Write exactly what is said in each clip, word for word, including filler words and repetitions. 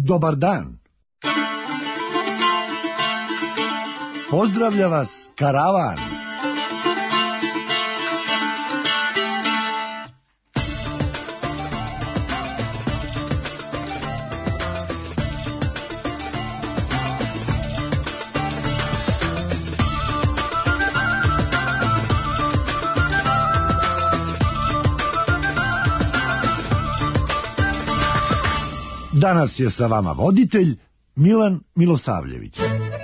Dobar dan. Pozdravlja vas karavan. Danas je sa vama voditelj Milan Milosavljević.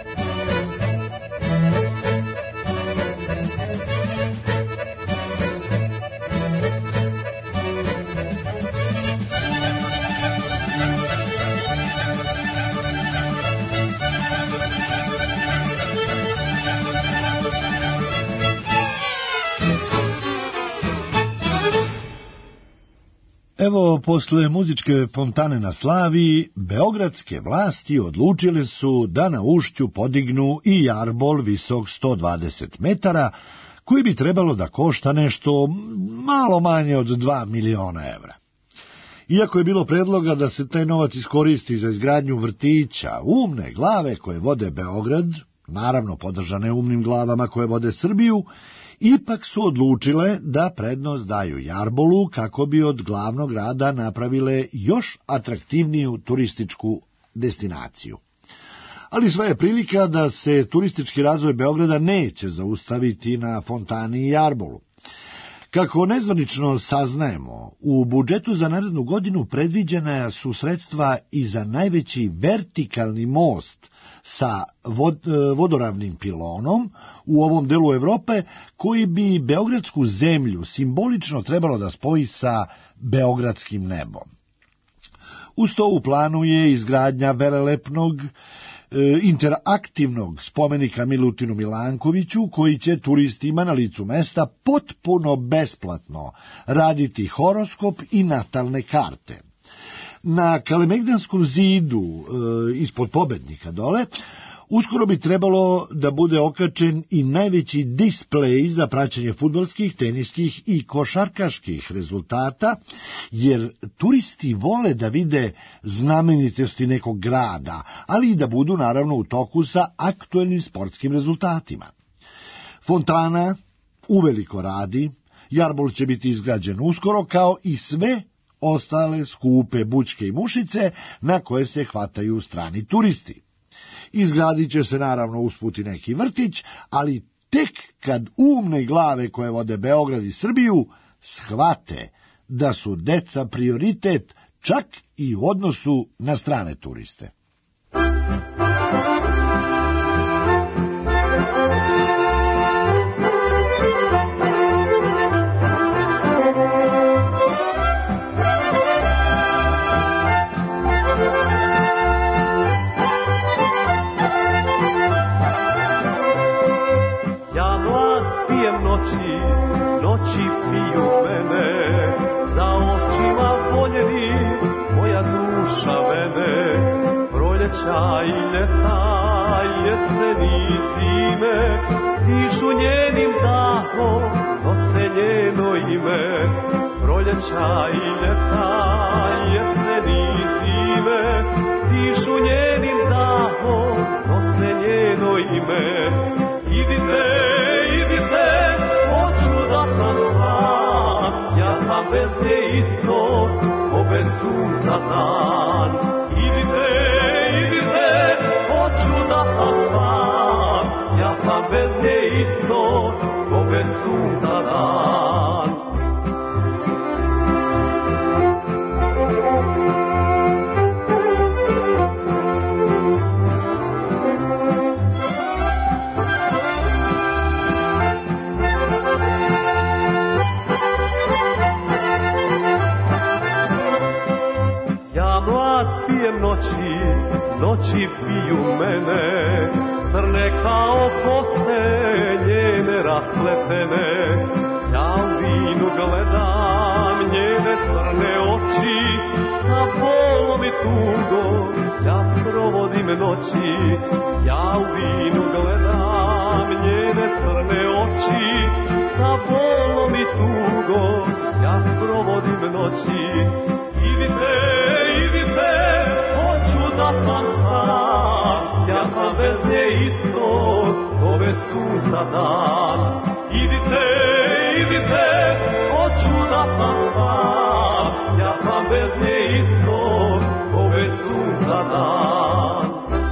Evo, posle muzičke fontane na Slaviji, beogradske vlasti odlučile su da na ušću podignu i jarbol visok sto dvadeset metara, koji bi trebalo da košta nešto malo manje od dva miliona evra. Iako je bilo predloga da se taj novac iskoristi za izgradnju vrtića, umne glave koje vode Beograd, naravno podržane umnim glavama koje vode Srbiju, ipak su odlučile da prednost daju jarbolu kako bi od glavnog grada napravile još atraktivniju turističku destinaciju. Ali sva je prilika da se turistički razvoj Beograda neće zaustaviti na fontani i jarbolu. Kako nezvanično saznajemo, u budžetu za narednu godinu predviđena su sredstva i za najveći vertikalni most sa vod, vodoravnim pilonom u ovom delu Evrope, koji bi beogradsku zemlju simbolično trebalo da spoji sa beogradskim nebom. Uz to u planu je izgradnja velelepnog interaktivnog spomenika Milutinu Milankoviću, koji će turistima na licu mesta potpuno besplatno raditi horoskop i natalne karte. Na Kalemegdanskom zidu, e, ispod Pobednika dole, uskoro bi trebalo da bude okačen i najveći displej za praćenje fudbalskih, teniskih i košarkaških rezultata, jer turisti vole da vide znamenitosti nekog grada, ali i da budu naravno u toku sa aktuelnim sportskim rezultatima. Fontana uveliko radi, jarbol će biti izgrađen uskoro, kao i sve ostale skupe bućke i mušice na koje se hvataju strani turisti. Izgradit će se naravno usput i neki vrtić, ali tek kad umne glave koje vode Beograd i Srbiju shvate da su deca prioritet čak i u odnosu na strane turiste. Noći piju mene, za očima voljeni, moja duša vene, proljeća i ljeta, jeseni i zime, dišu njenim dahom, nose njeno ime. Proljeća i ljeta, jeseni i zime, dišu njenim dahom, nose njeno ime. Idite, idite, da sam sam, ja sam bez nje isto, ko bez sunca dan. Idite, idite, hoću da sam sam, ja sam bez nje isto, ko bez sunca dan. Noći, noći piju mene, crne kao kose, njene raspletene. Ja u vinu gledam njene crne oči, sa bolom i tugom ja provodim noći. Ja u vinu gledam njene crne oči, sa bolom i tugom ja provodim noći. Idite, idite, hoću da sam sam, ja sam bez nje isto, ko bez sunca dan. Idite, idite, hoću da sam sam, ja sam bez nje isto, ko bez sunca dan.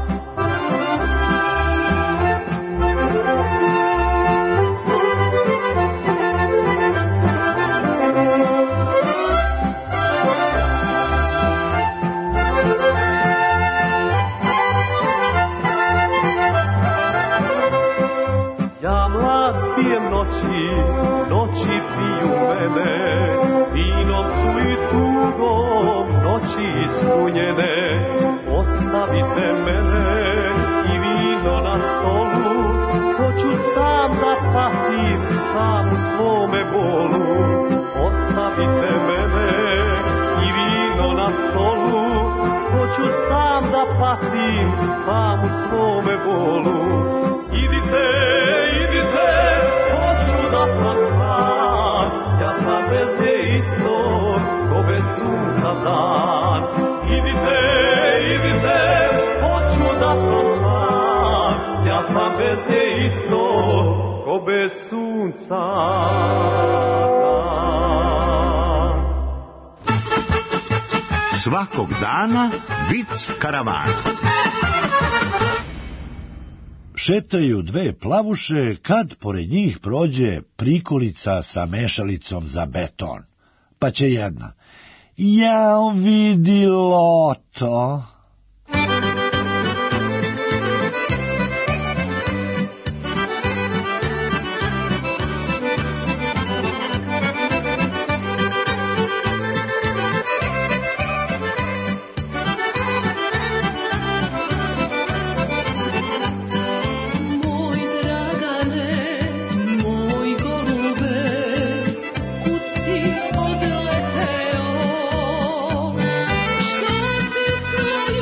Noći, noći piju mene, vinom su i tugom noći ispunjene. Ostavite mene i vino na stolu, hoću sam da patim sam u svome bolu. Ostavite mene i vino na stolu, hoću sam da patim sam u svome bolu. Idite, idite, da sam sam, ja sam bez nje isto, ko bez sunca dan. Idite, idite, hoću da sam sam, ja sam bez nje isto, ko bez sunca dan. Svakog dana vic karavana. Šetaju dve plavuše kad pored njih prođe prikolica sa mešalicom za beton. Pa će jedna: jao, vidi loto. Što si sve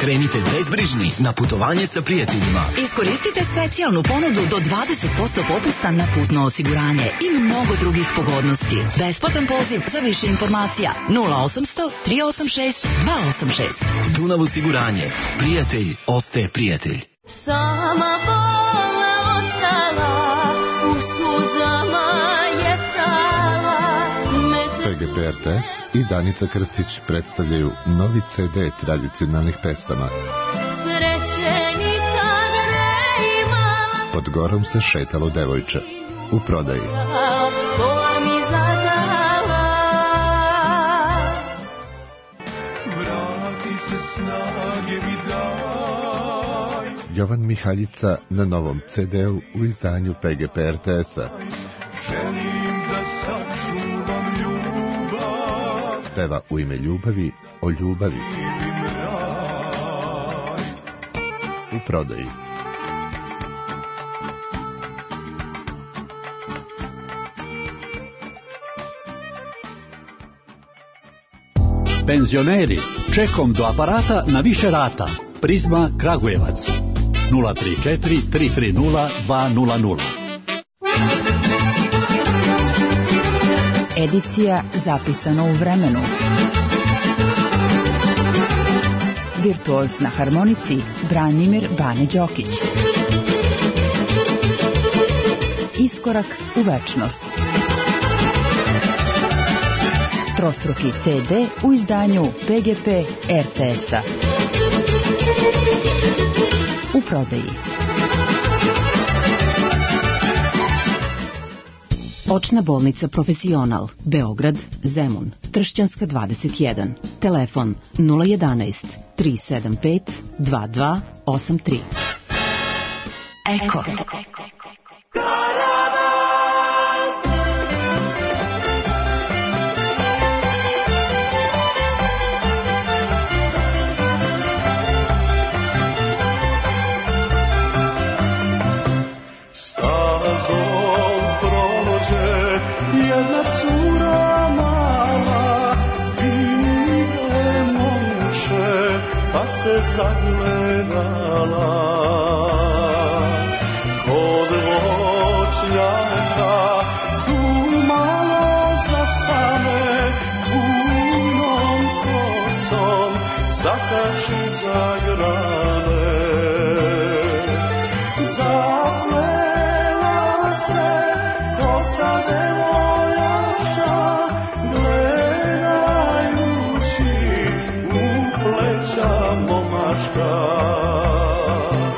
Krenite bezbrižni na putovanje sa prijateljima. Iskoristite specijalnu ponudu do dvadeset posto popusta na putno osiguranje i mnogo drugih pogodnosti. Besplatan poziv za više informacija nula osamsto tri osam šest dva osam šest. Dunav osiguranje. Prijatelj ostaje prijatelj. Sama bolna ostala, u suzama je cala. P G P R T S i Danica Krstić predstavljaju novi ce de tradicionalnih pesama. Sreće nikad ne imala. Pod gorom se šetalo devojče. U prodaji. Bola mi zadala. Vrati se snage mi daj. Jovan Mihaljica na novom ce de-u u izdanju P G P R T S-a. Želim da sačuvam ljubav. Peva u ime ljubavi o ljubavi. U prodaji. Penzioneri, čekom do aparata na više rata. Prizma Kragujevac nula tri četiri tri tri nula dva nula nula. Edicija zapisana u vremenu. Virtuoz na harmonici Branimir Bane Đokić. Iskorak u večnost. Trostruki ce de u izdanju P G P R T S-a. U prodaji. Očna bolnica Profesional, Beograd, Zemun, Tršćanska dvadeset jedan. Telefon nula jedanaest tri sedam pet dva dva osam tri. Eko. Jedna cura mala vide momče, pa se zagledala. Kod voćnjaka tu malo zastane, punom kosom zakači za grane. Zaplela se kosa devojaka, gledajući u pleća momačka.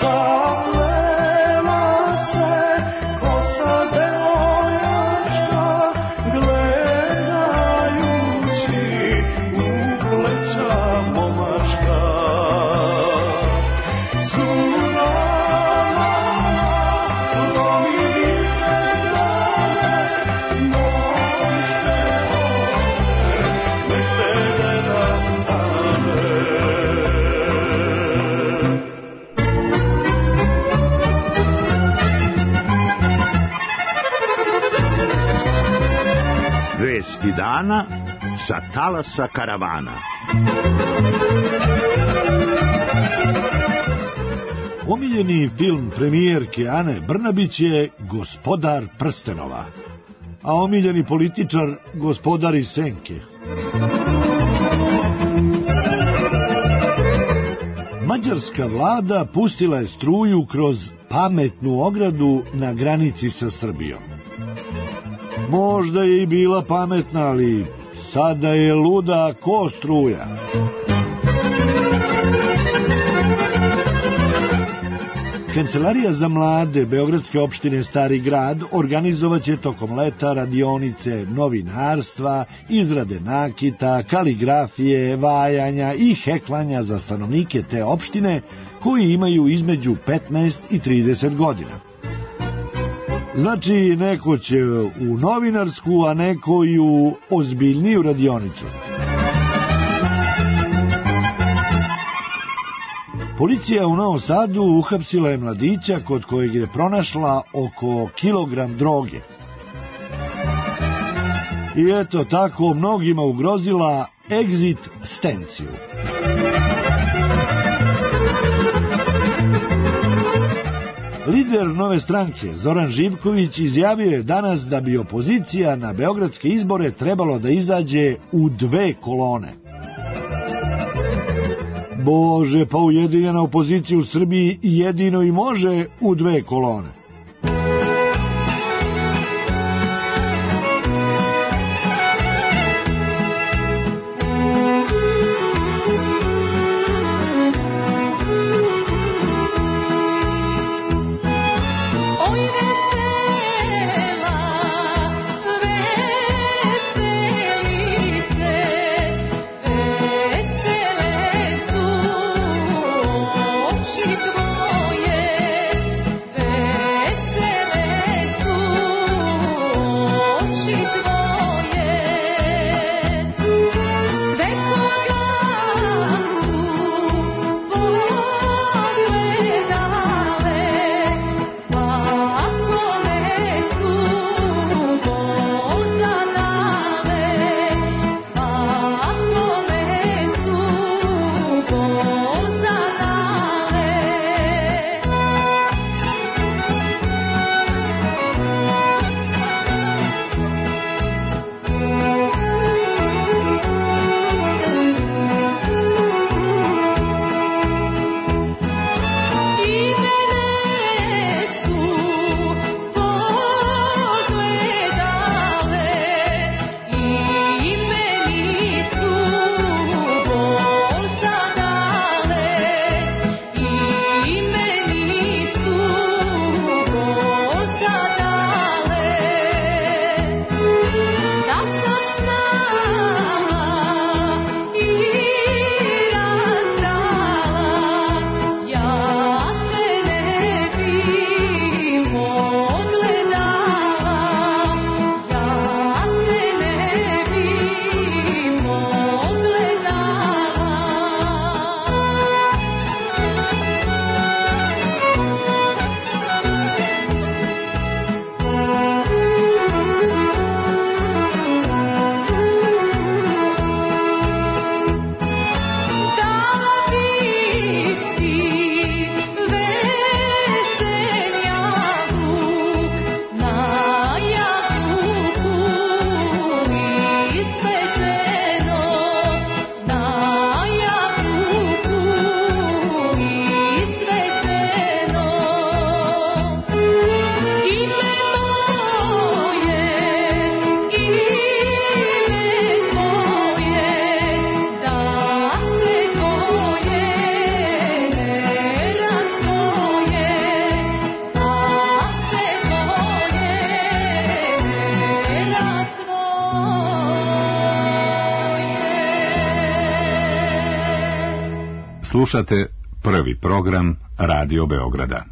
Zaplela se kosa devojaka, gledajući u pleća momaška. Curama lomi dane, noćne ore, nek te deda stane. Vesti dana sa talasa karavana. Omiljeni film premijerke Ane Brnabić je Gospodar prstenova, a omiljeni političar Gospodar iz senke. Mađarska vlada pustila je struju kroz pametnu ogradu na granici sa Srbijom. Možda je i bila pametna, ali sada je luda ko struja. Kancelarija za mlade Beogradske opštine Stari grad organizovaće tokom leta radionice novinarstva, izrade nakita, kaligrafije, vajanja i heklanja za stanovnike te opštine koji imaju između petnaest i trideset godina. Znači, neko će u novinarsku, a neko i u ozbiljniju radionicu. Policija u Novom Sadu uhapsila je mladića kod kojeg je pronašla oko kilogram droge. I eto tako mnogima ugrozila egzistenciju. Lider Nove stranke Zoran Živković izjavio je danas da bi opozicija na beogradske izbore trebalo da izađe u dve kolone. Bože, pa ujedinjena opozicija u Srbiji jedino i može u dve kolone. Tvoje, Slušate prvi program Radio Beograda.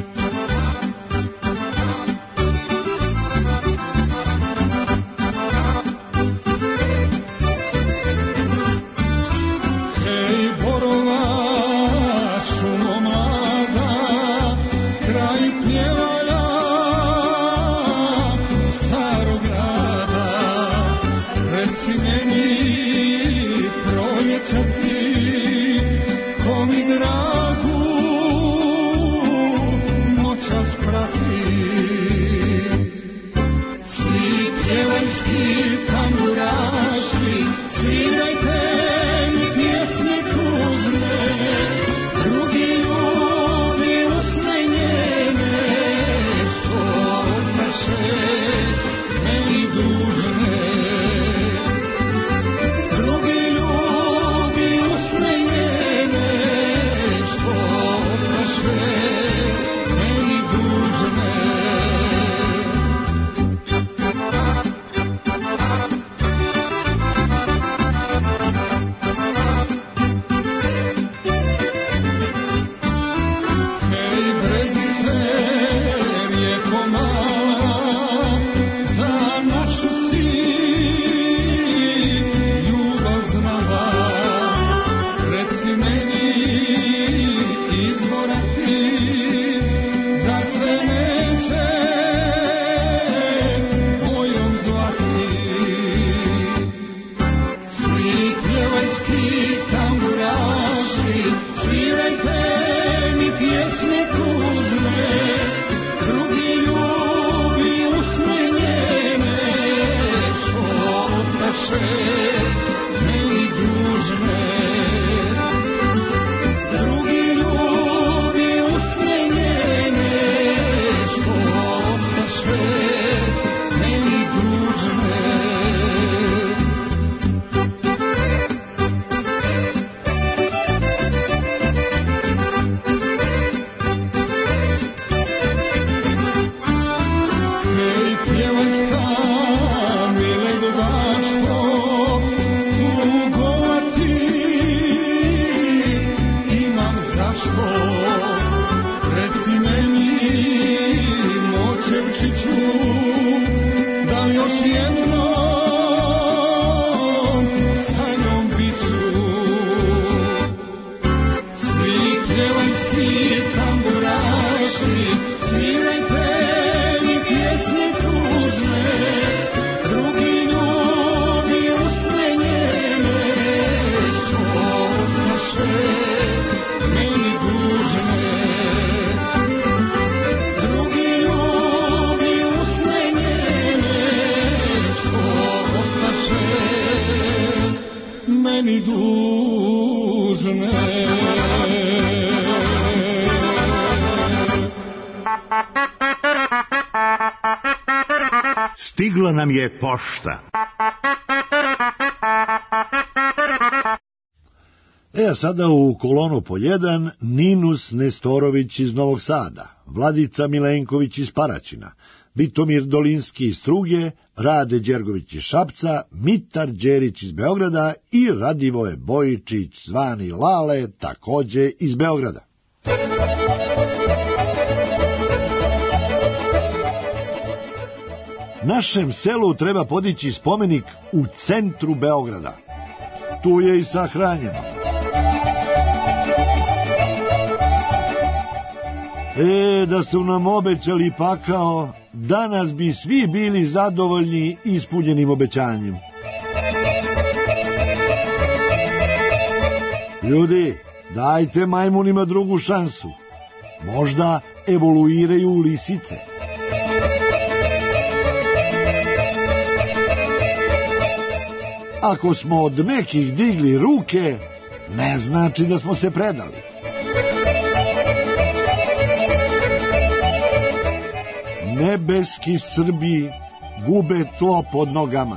Stigla nam je pošta. E, a sada u kolonu po jedan Ninus Nestorović iz Novog Sada, Vladica Milenković iz Paraćina, Vitomir Dolinski iz Struge, Rade Đergović iz Šapca, Mitar Đerić iz Beograda i Radivoje Bojičić, zvani Lale, takođe iz Beograda. Našem selu treba podići spomenik u centru Beograda. Tu je i sahranjeno. E, da su nam obećali pakao, danas bi svi bili zadovoljni ispunjenim obećanjem. Ljudi, dajte majmunima drugu šansu. Možda evoluiraju u lisice. Ako smo od nekih digli ruke, ne znači da smo se predali. Nebeski Srbi gube tlo pod nogama.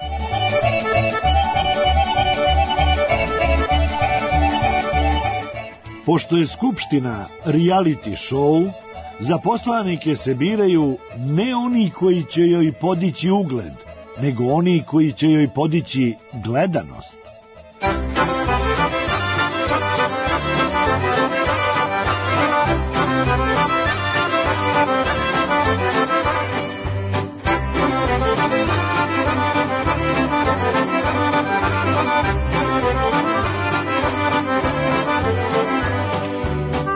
Pošto je Skupština reality show, za poslanike se biraju ne oni koji će joj podići ugled, nego oni koji će joj podići gledanost.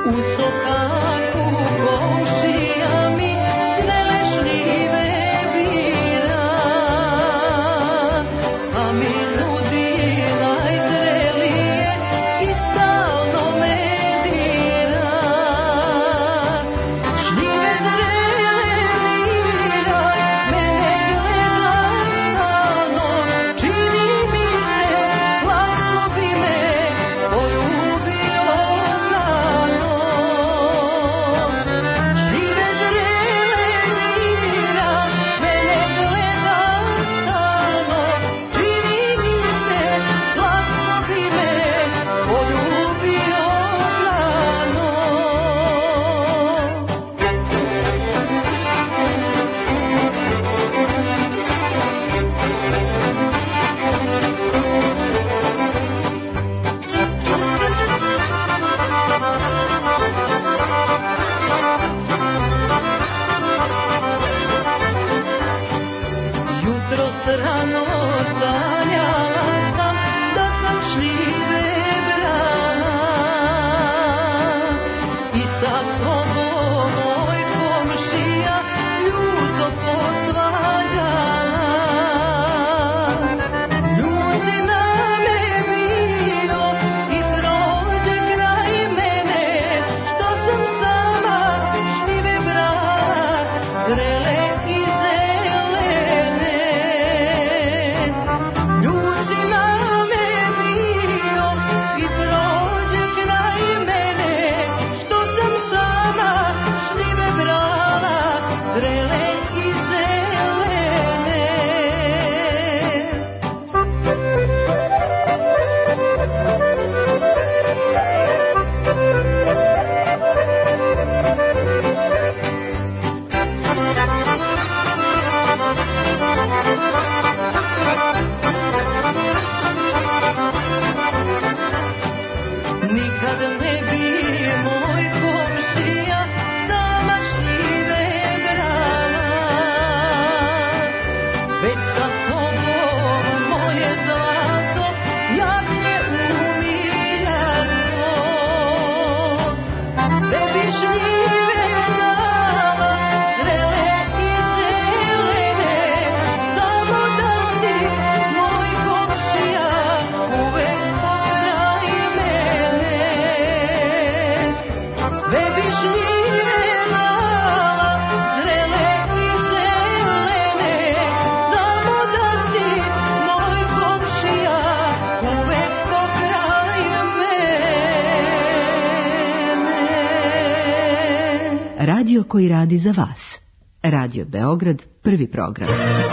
Radio koji radi za vas. Radio Beograd, prvi program.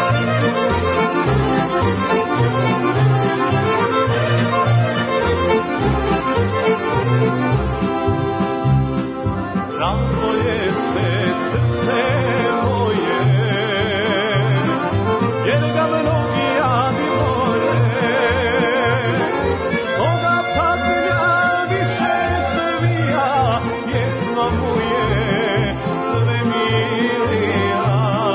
Razvoje se srce moje, jer ga mnogi jadi more, stoga patlja više svija, pjesma mu je sve milija.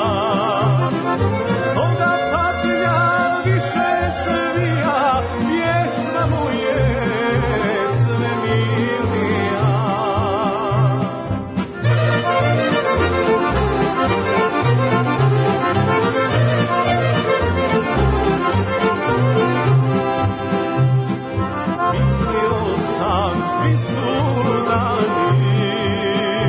Stoga patlja više svija, pjesma mu je sve milija. Mislio sam svi su dani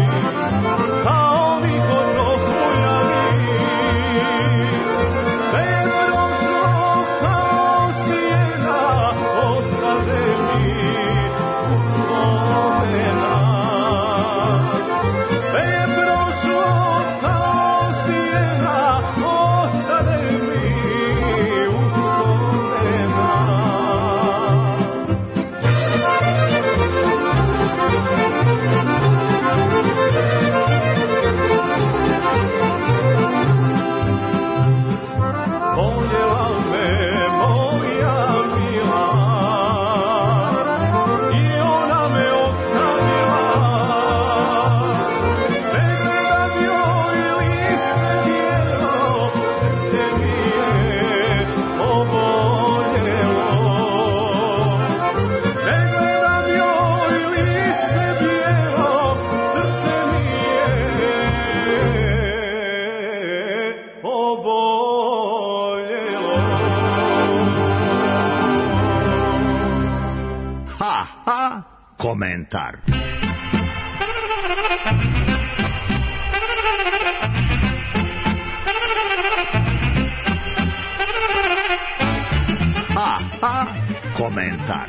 Komentar. Ha, ha, komentar.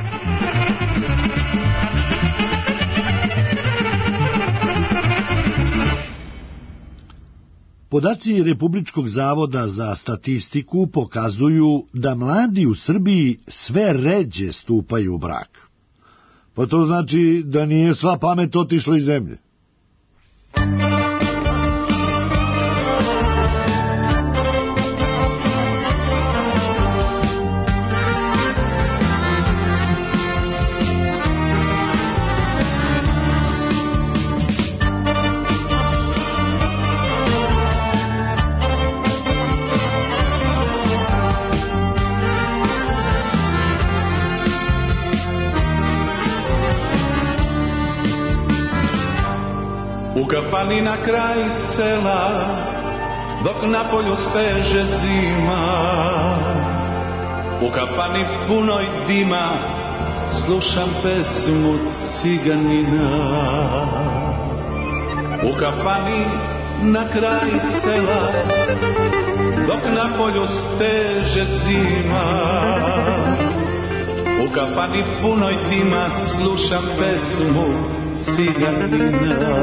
Podaci Republičkog zavoda za statistiku pokazuju da mladi u Srbiji sve ređe stupaju u brak. Pa to znači da nije sva pamet otišla iz zemlje. U kafani na kraj sela, dok na polju steže zima, u kafani punoj dima, slušam pesmu ciganina. U kafani na kraj sela, dok na polju steže zima, u kafani punoj dima, slušam pesmu ciganina.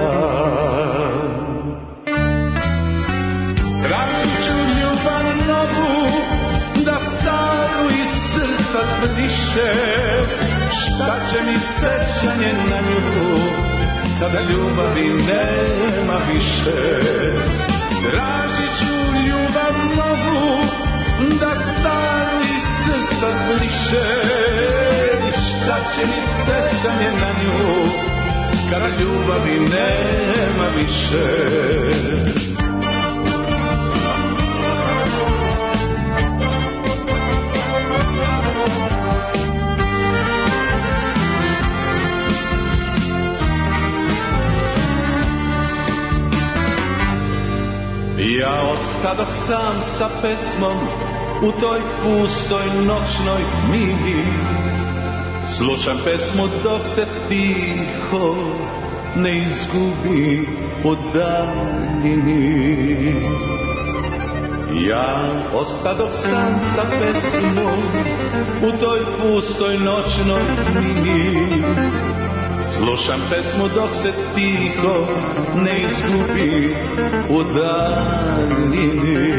Tražit ću ljubav novu, da staru iz srca zbriše. Šta će mi sećanje na nju, kada ljubavi nema više. Tražit ću ljubav novu, da staru iz srca zbriše. Šta će mi sećanje na nju, kada ljubavi nema više. Ja ostadoh sam sa pesmom u toj pustoj noćnoj tmini. Slušam pesmu dok se tiho ne izgubi u daljini. Ja ostadoh sam sa pesmom u toj pustoj noćnoj tmini. Slušam pesmu dok se tiho ne izgubi u daljini.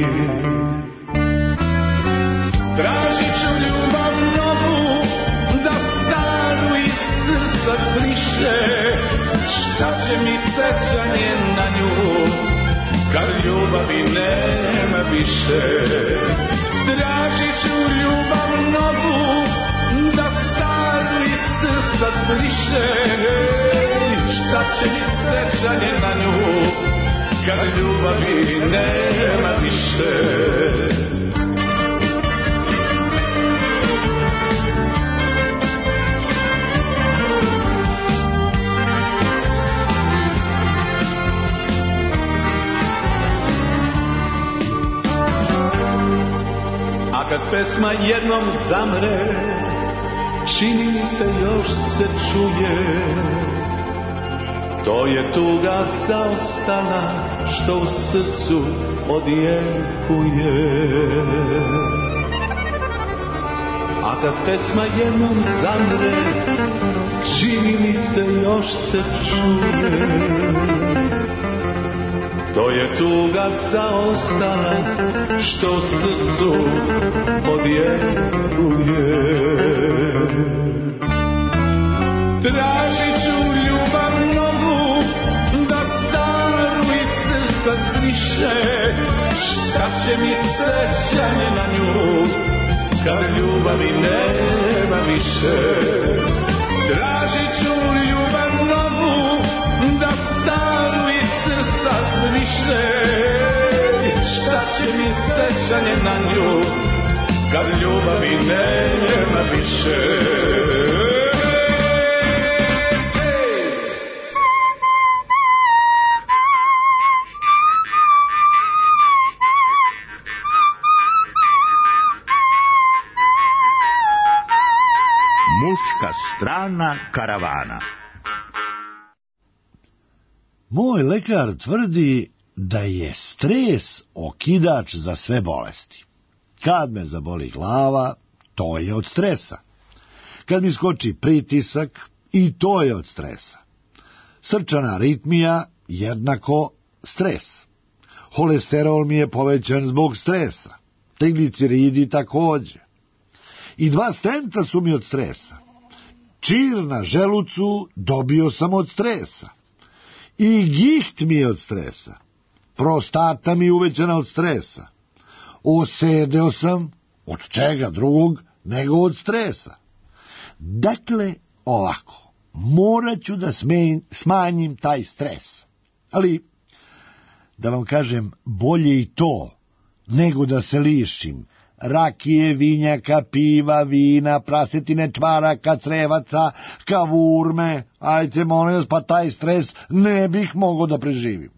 Tražit ću ljubav novu, da staru iz srca zbriše. Šta će mi sećanje na nju, kad ljubavi nema više. Tražit ću ljubav novu, da staru iz srca zbriše. Šta će mi sećanje na nju, kad ljubavi nema više. A kad pesma jednom zamre, čini mi se još se čuje. To je tuga zaostala, što u srcu odjekuje. A kad pesma jednom zamre, čini mi se još se čuje. To je tuga zaostala, što u srcu odjekuje. Tražit ću ljubav novu, da staru iz srca zbriše. Šta će mi sećanje na nju, kad ljubavi nema više. Tražit ću ljubav novu, da staru iz srca zbriše. Šta će mi sećanje na nju, kad ljubavi nema više. Muška strana karavana. Moj lekar tvrdi da je stres okidač za sve bolesti. Kad me zaboli glava, to je od stresa. Kad mi skoči pritisak, i to je od stresa. Srčana aritmija jednako stres. Holesterol mi je povećan zbog stresa. Trigliceridi takođe. I dva stenta su mi od stresa. Čir na želucu dobio sam od stresa. I giht mi je od stresa. Prostata mi je uvećana od stresa. Osedeo sam, od čega drugog, nego od stresa. Dakle, ovako, morat ću da smanjim taj stres. Ali, da vam kažem, bolje i to, nego da se lišim rakije, vinjaka, piva, vina, prasetine, čvaraka, crevaca, kavurme. Ajte, molim vas, pa taj stres ne bih mogao da preživim.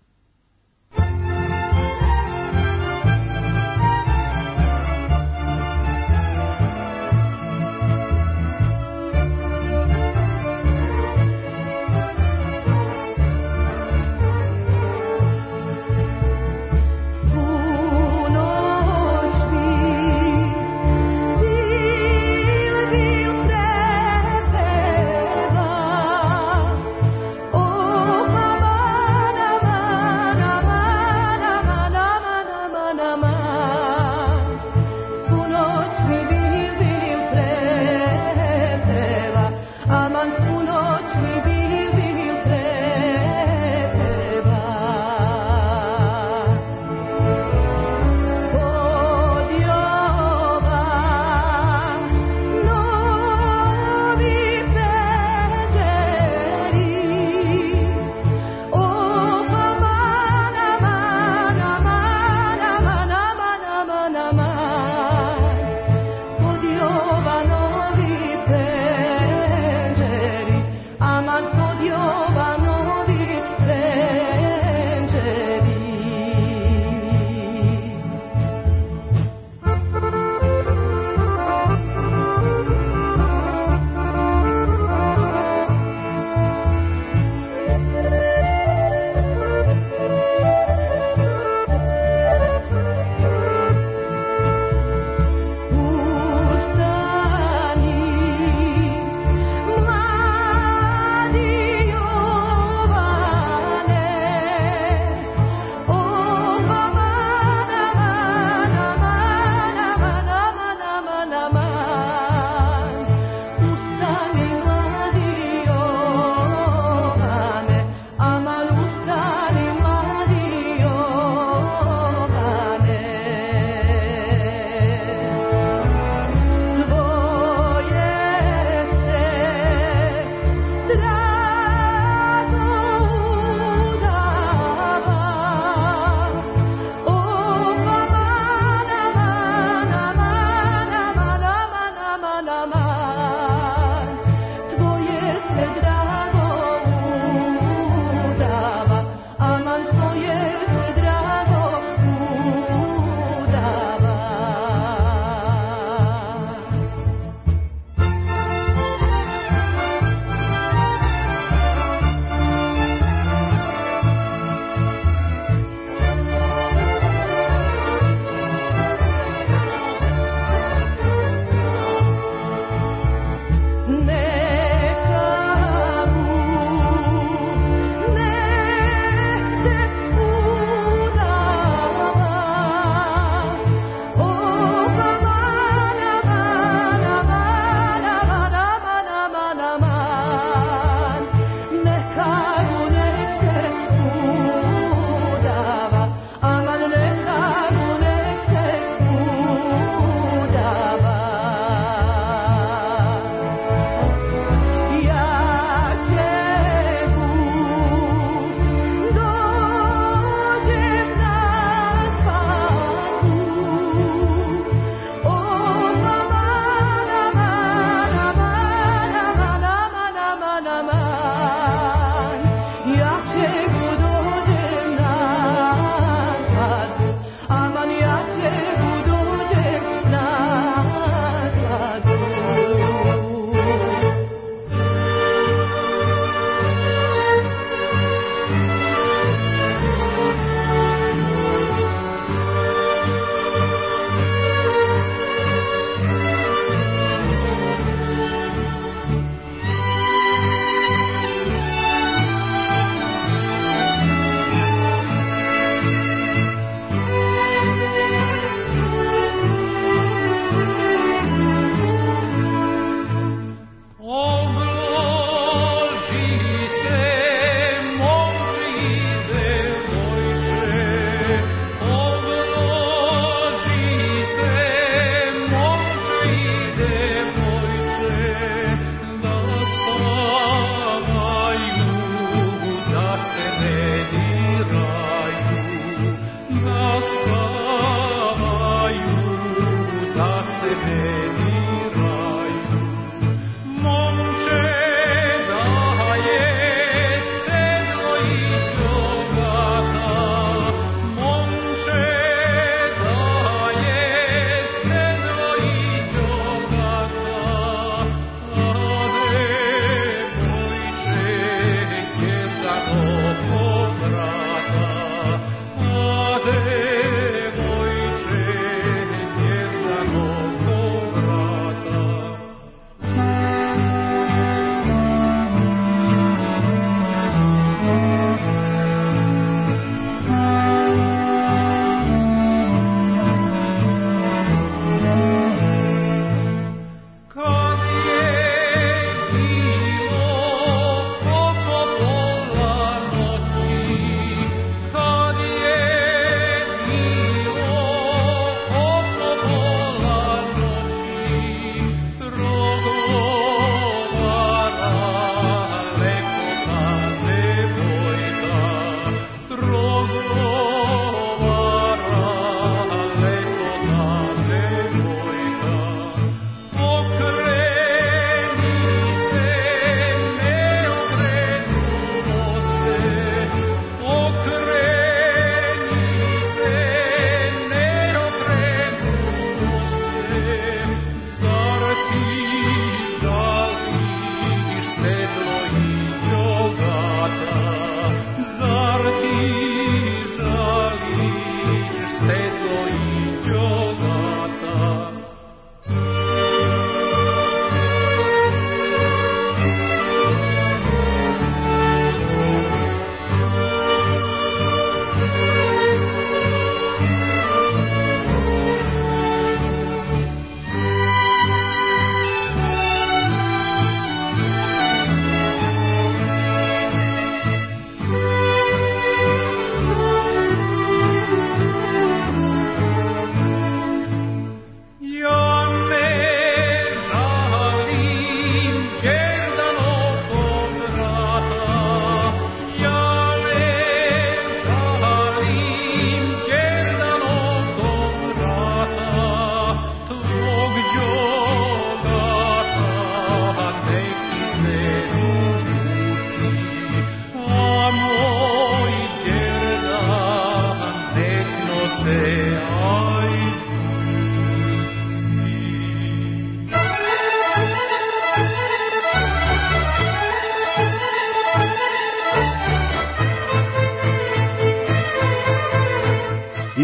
Oh,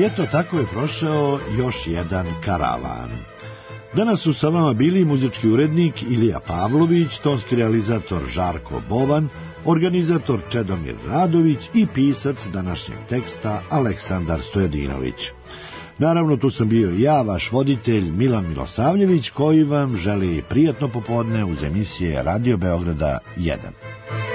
eto tako je prošao još jedan karavan. Danas su sa vama bili muzički urednik Ilija Pavlović, tonski realizator Žarko Bovan, organizator Čedomir Radović i pisac današnjeg teksta Aleksandar Stojadinović. Naravno, tu sam bio i ja, vaš voditelj Milan Milosavljević, koji vam želi prijatno popodne uz emisije Radio Beograda jedan.